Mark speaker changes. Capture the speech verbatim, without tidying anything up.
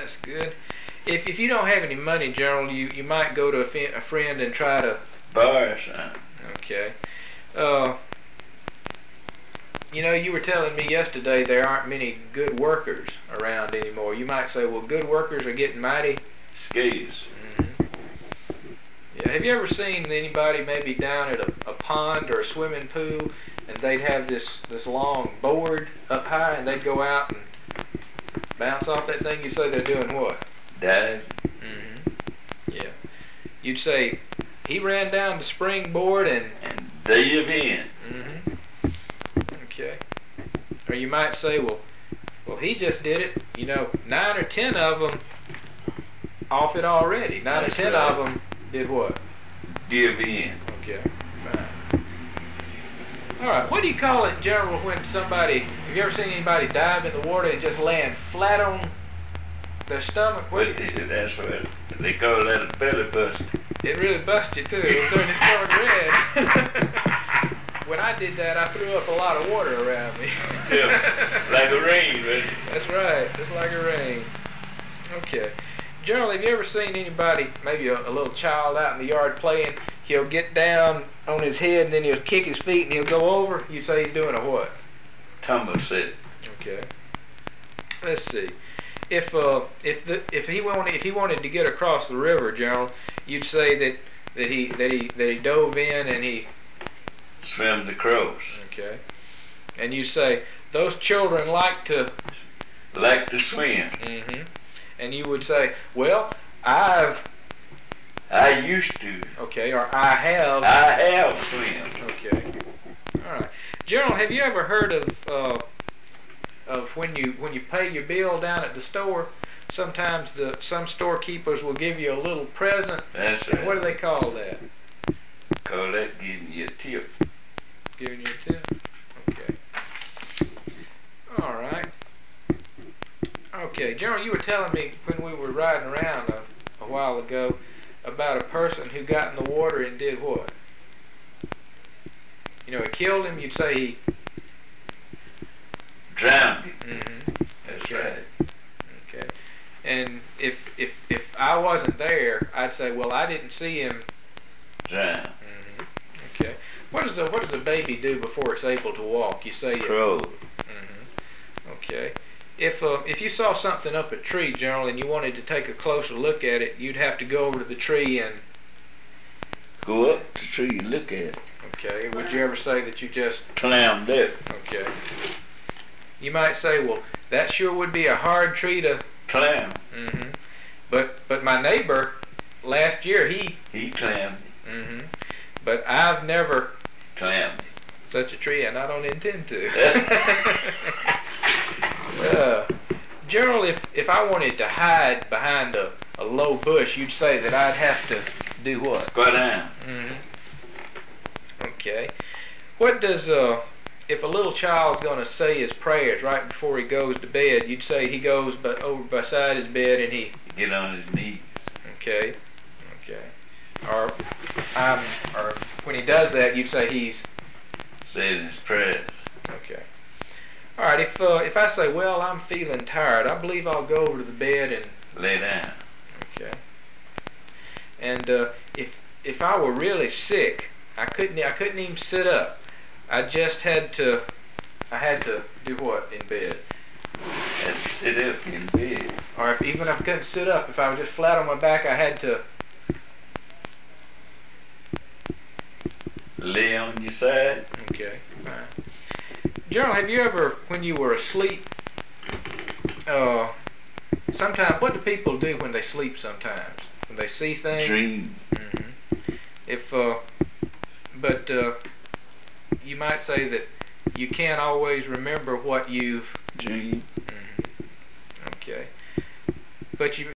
Speaker 1: That's good. If if you don't have any money, General, you, you might go to a, fi- a friend and try to
Speaker 2: borrow some.
Speaker 1: Okay. Uh, you know, you were telling me yesterday there aren't many good workers around anymore. You might say, well, good workers are getting mighty
Speaker 2: scarce.
Speaker 1: Mm-hmm. Yeah. Have you ever seen anybody maybe down at a, a pond or a swimming pool, and they'd have this this long board up high, and they'd go out and bounce off that thing? You'd say they're doing what?
Speaker 2: Dive.
Speaker 1: Mm-hmm. Yeah. You'd say he ran down the springboard and
Speaker 2: and dove in.
Speaker 1: Mm-hmm. Okay. Or you might say, well, well, he just did it. You know, nine or ten of them off it already. Nine
Speaker 2: That's
Speaker 1: or ten
Speaker 2: right.
Speaker 1: of them did what?
Speaker 2: Dove in.
Speaker 1: Okay. Fine. All right. What do you call it, General, when somebody? Have you ever seen anybody dive in the water and just land flat on their stomach? What
Speaker 2: But
Speaker 1: do you,
Speaker 2: that's what they call that a belly bust.
Speaker 1: it really busts you too. It turned your stomach red. When I did that, I threw up a lot of water around me.
Speaker 2: Yeah, like a rain, right?
Speaker 1: That's right, just like a rain. Okay. General, have you ever seen anybody, maybe a, a little child out in the yard playing, he'll get down on his head and then he'll kick his feet and he'll go over? You'd say he's doing a what?
Speaker 2: Tumble set.
Speaker 1: Okay. Let's see. If uh if the if he wanted if he wanted to get across the river, General, you'd say that that he that he that he dove in and he
Speaker 2: swim across.
Speaker 1: Okay. And you say, those children like to...
Speaker 2: Like to swim.
Speaker 1: Mm-hmm. And you would say, well, I've...
Speaker 2: I used to.
Speaker 1: Okay, or I have...
Speaker 2: I have swim.
Speaker 1: Okay. All right. General, have you ever heard of uh, of when you when you pay your bill down at the store, sometimes the some storekeepers will give you a little present?
Speaker 2: That's
Speaker 1: And
Speaker 2: right.
Speaker 1: what do they call that?
Speaker 2: Call that giving you a tip.
Speaker 1: Giving you a tip? Okay. All right. Okay, General, you were telling me when we were riding around a, a while ago about a person who got in the water and did what? You know, it killed him. You'd say he
Speaker 2: drowned him.
Speaker 1: Mm-hmm.
Speaker 2: That's
Speaker 1: Okay.
Speaker 2: right.
Speaker 1: Okay. And if if if I wasn't there, I'd say, well, I didn't see him
Speaker 2: drown.
Speaker 1: Mm-hmm. Okay. What does the what does a baby do before it's able to walk? You say it.
Speaker 2: Crow.
Speaker 1: Mm-hmm. Okay. If uh, if you saw something up a tree, General, and you wanted to take a closer look at it, you'd have to go over to the tree and.
Speaker 2: Go up the tree and look at it.
Speaker 1: Okay. Would you ever say that you just
Speaker 2: climbed up?
Speaker 1: Okay. You might say, well, that sure would be a hard tree to
Speaker 2: climb.
Speaker 1: Mm-hmm. But but my neighbor last year he
Speaker 2: he climbed.
Speaker 1: Mm-hmm. But I've never
Speaker 2: climbed
Speaker 1: such a tree, and I don't intend to. uh, General, if if I wanted to hide behind a, a low bush, you'd say that I'd have to do what?
Speaker 2: Squat down.
Speaker 1: Mm-hmm. Okay. What does uh if a little child's going to say his prayers right before he goes to bed, you'd say he goes by, over beside his bed and he
Speaker 2: get on his knees.
Speaker 1: Okay. Okay. Or um or when he does that, you'd say he's
Speaker 2: saying his prayers.
Speaker 1: Okay. All right. If uh, if I say, well, I'm feeling tired, I believe I'll go over to the bed and
Speaker 2: lay down.
Speaker 1: Okay. And uh, if if I were really sick, I couldn't I couldn't even sit up. I just had to I had to do what in bed?
Speaker 2: I had to sit up in bed.
Speaker 1: Or if even if I couldn't sit up, if I was just flat on my back, I had to
Speaker 2: lay on your side.
Speaker 1: Okay. Fine. General, have you ever, when you were asleep, uh, sometimes, what do people do when they sleep sometimes? When they see things?
Speaker 2: Dream.
Speaker 1: Mm-hmm. If, uh, but, uh, you might say that you can't always remember what you've
Speaker 2: dreamed.
Speaker 1: Mm-hmm. Okay. But you